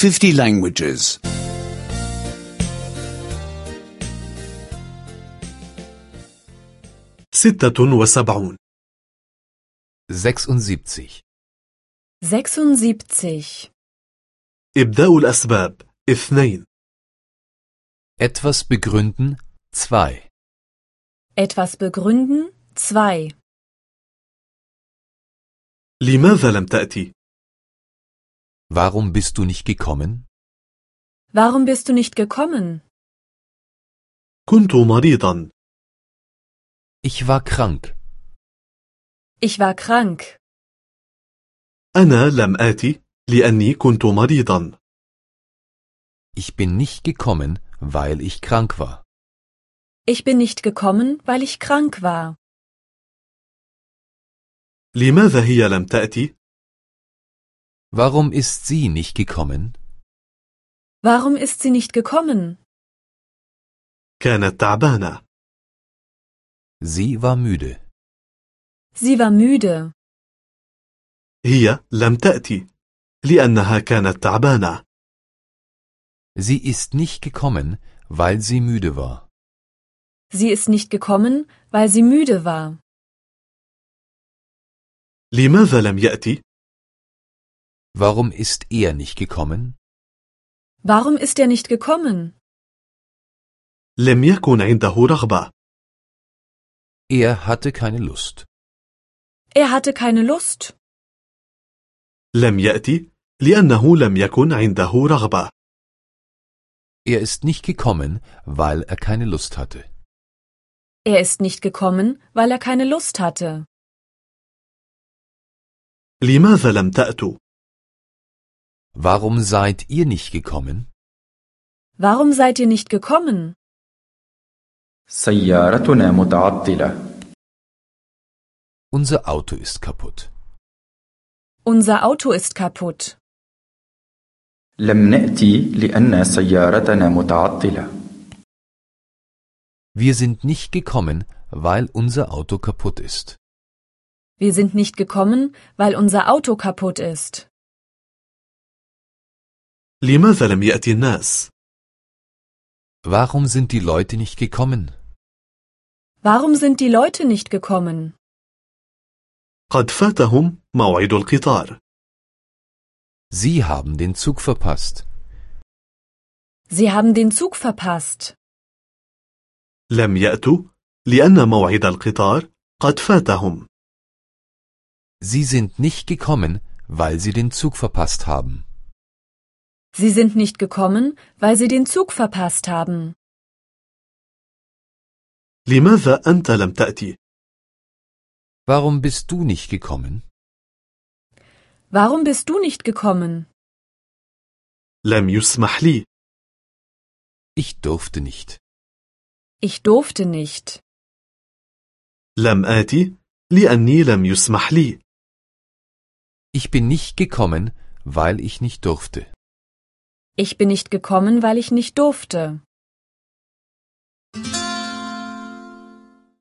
50 languages. 76 76. 76. إبداء الأسباب 2 Etwas begründen 2. Etwas begründen 2. لماذا لم تأتي؟ Warum bist du nicht gekommen? Warum bist du nicht gekommen? كنت مريضا. Ich war krank. Ich war krank. أنا لم آتي لأني كنت مريضا. Ich bin nicht gekommen, weil ich krank war. Ich bin nicht gekommen, weil ich krank war. لماذا هي لم تأتي؟ Warum ist sie nicht gekommen? Warum ist sie nicht gekommen? كانت تعبانة. Sie war müde. Sie war müde. هي لم تأتي لأنها كانت تعبانة. Sie ist nicht gekommen, weil sie müde war. Sie ist nicht gekommen, weil sie müde war. لماذا لم يأتي؟ Warum ist er nicht gekommen? Warum ist er nicht gekommen? لم يكن عنده رغبة. Er hatte keine Lust. Er hatte keine Lust. لم يأتي لأنه لم يكن عنده رغبة. Er ist nicht gekommen, weil er keine Lust hatte. Er ist nicht gekommen, weil er keine Lust hatte. لماذا لم تأتوا؟ Warum seid ihr nicht gekommen? Warum seid ihr nicht gekommen? سيارتنا متعطلة. Unser Auto ist kaputt. Unser Auto ist kaputt. لم نأتي لأن سيارتنا متعطلة. Wir sind nicht gekommen, weil unser Auto kaputt ist. Wir sind nicht gekommen, weil unser Auto kaputt ist. لماذا لم يأتي الناس؟ Warum sind die Leute nicht gekommen? Warum sind die Leute nicht gekommen? قد فاتهم موعد القطار. Sie haben den Zug verpasst. Sie haben den Zug verpasst. لم يأتوا لأن موعد القطار قد فاتهم. Sie sind nicht gekommen, weil sie den Zug verpasst haben. Sie sind nicht gekommen, weil sie den Zug verpasst haben. لماذا أنت لم تأتي؟ Warum bist du nicht gekommen? Warum bist du nicht gekommen? لم يسمح لي. Ich durfte nicht. Ich durfte nicht. لم آتي لأني لم يسمح لي. Ich bin nicht gekommen, weil ich nicht durfte. Ich bin nicht gekommen, weil ich nicht durfte.